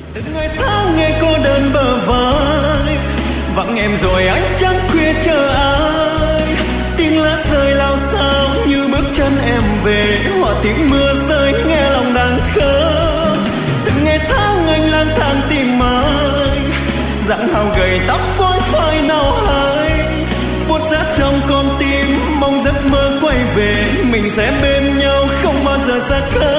Từng ngày tháng nghe cô đơn bờ vai, vắng em rồi anh chẳng khuya chờ ai. Tiếng lá rơi lao sao như bước chân em về, hòa tiếng mưa rơi nghe lòng đang khóc. Từng ngày tháng anh lang thang tìm ai, dáng hao gầy tóc phôi phai nào hay, buốt rát trong con tim mong giấc mơ quay về, mình sẽ bên nhau không bao giờ xa cách.